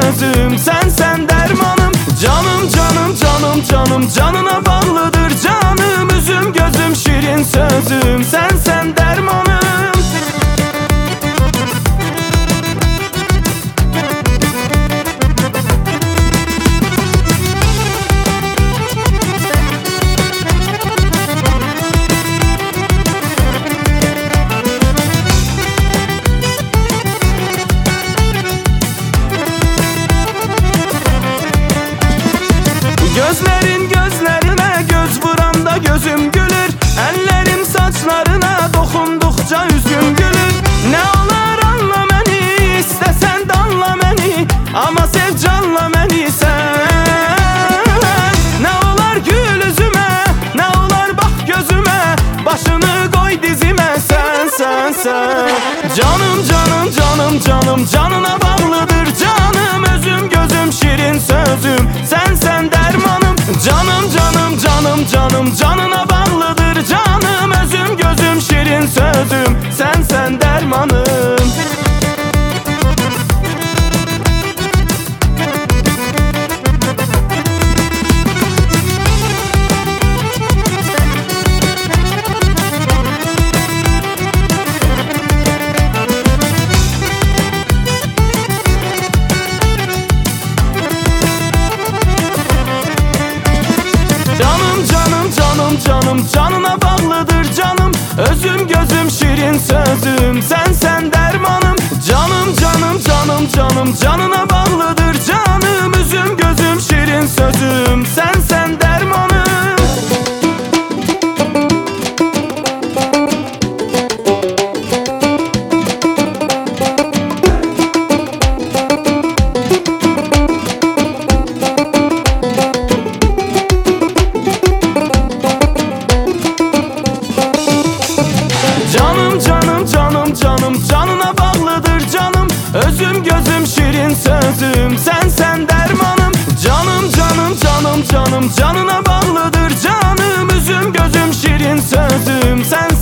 sözüm, sen dermanım. Canım canım canım canım canına bağlıdır canım. Üzüm gözüm şirin sözüm, sen dermanım. Gözlerin gözlerine göz vuranda gözüm gülür. Ellerim saçlarına dokundukça üzüm gülür. Ne olar anla beni, istesen de anla beni, ama sev canla beni sen. Ne olar gül üzüme, ne olar bak gözüme, başını koy dizime sen. Canım canım canım canım canına bağlıdır canım. Özüm gözüm şirin sözüm, sen dermanım. Canım canım canım canım canına bağlıdır canım. Özüm gözüm şirin sözüm, sen dermanım. Canım canına bağlıdır canım. Özüm gözüm şirin sözüm, sen dermanım. Canım canım canım canım canına bağlıdır canım. Üzüm gözüm şirin sözüm, sen dermanım. Canım canım canım canım canına bağlıdır canım. Özüm gözüm şirin sözüm, sen dermanım. Canım canım canım canım canına bağlıdır canım. Üzüm gözüm şirin sözüm, sen